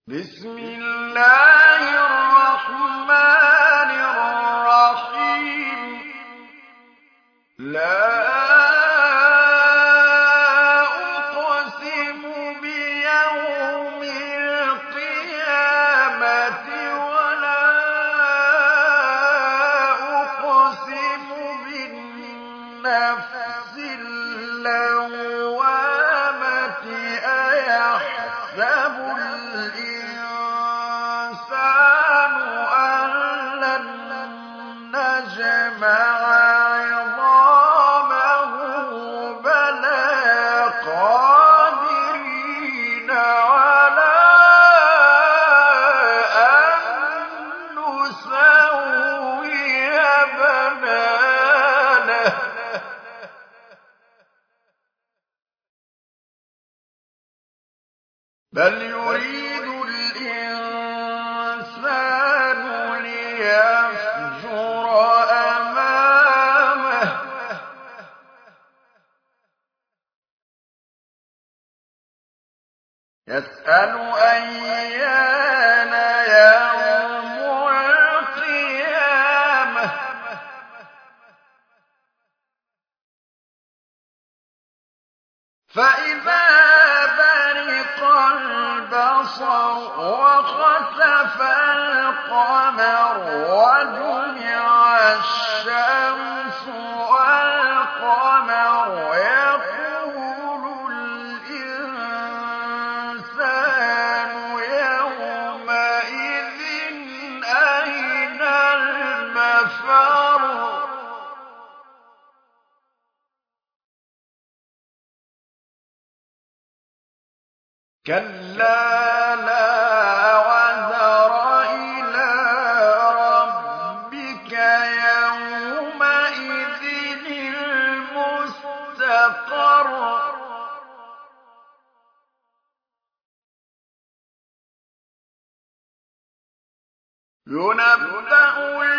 بسم الله الرحمن الرحيم لا أقسم بيوم القيامة ولا أقسم بالنفس اللوامة أيحسب الإنسان أن لن نجمع عظامه بلى قادرين على أن نسوي بنانه بل يريد الإنسان ليفجر أمامه يسأل أيان يوم القيامة فإذا برق البصر وخسف القمر وجمع الشمس والقمر يقول الإنسان يومئذ أين المفر كلا لا وزر إلى ربك يومئذ المستقر ينبأ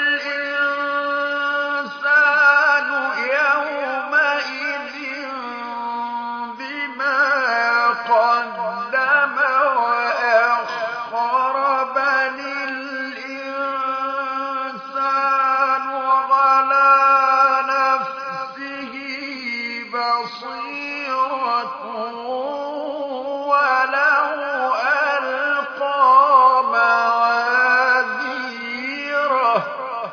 الإنسان يومئذ بما قدم وأخر بل الإنسان على نفسه بصيرة ولو ألقى معاذيره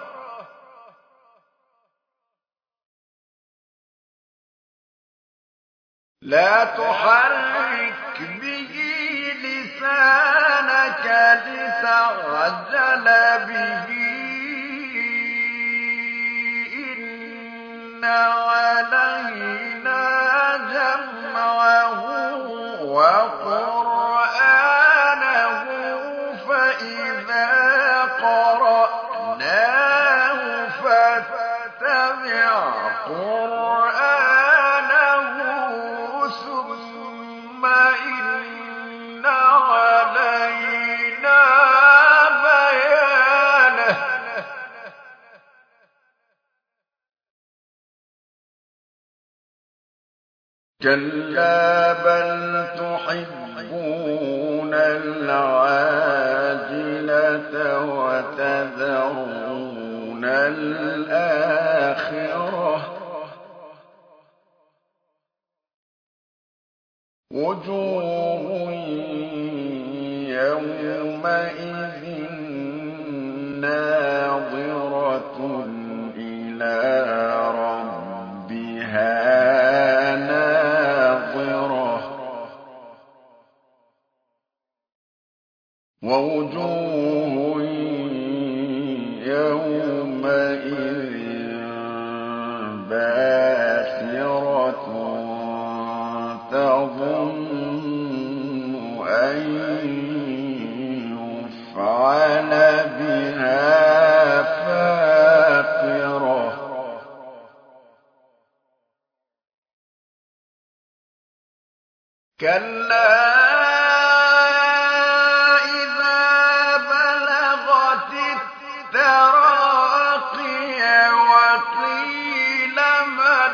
لا تحرك به لسانك لتعجل به إن علينا جمعه وقرآنه فإذا قرأناه فاتبع قرآنه ثم إن علينا بيانه كلا بل تحبون العاجلة وتذرون الآخرة وجوه يومئذ ناظرة إلى ربها ناظرة ووجوه يومئذ باسرة تظن أن يفعل بها فاقرة كلا إذا بلغت التراقي وقيل من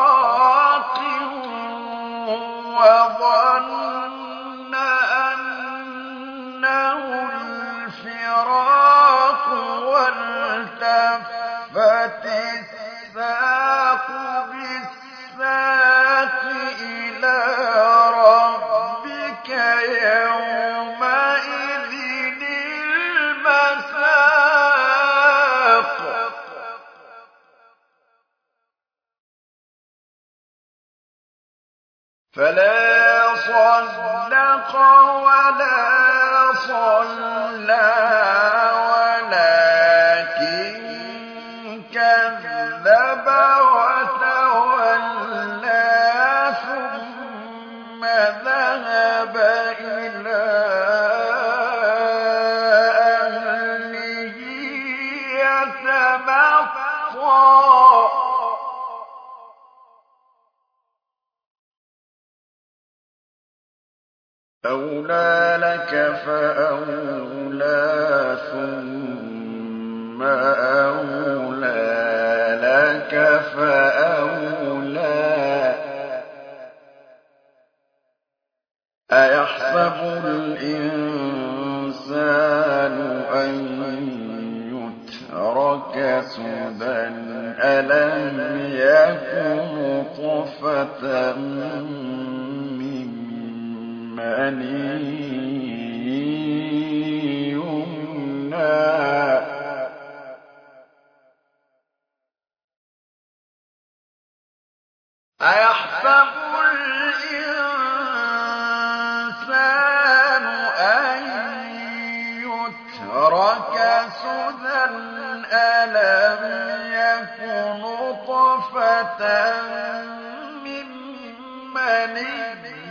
راق وظن أن ربك يومئذ المساق فلا صدق ولا صلى ولكن كذب وتولى ثم ذهب إلى أهله يتمطى أولى لك فأولى ثم أولى لك فأولى أيحسب الإنسان أن يترك سدى ألم يكن نطفة مني يمنى أيحسب الإنسان أن يترك سدى ألم يكن نطفة من مني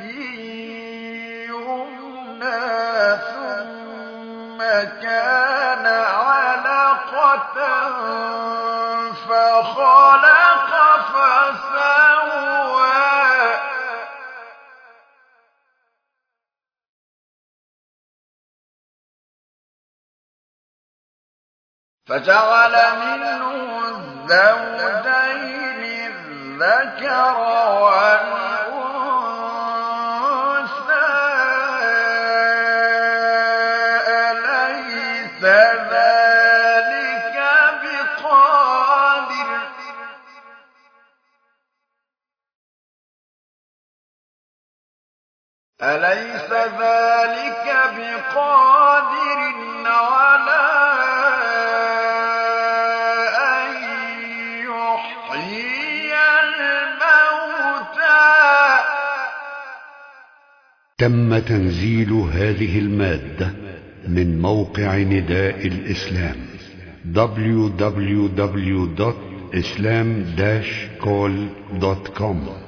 ثم كان علقة فخلق فسوى فجعل منه الزوجين الذكر والأنثى أليس ذلك بقادر على أن يحيي الموتى. تم تنزيل هذه المادة من موقع نداء الإسلام www.islam-call.com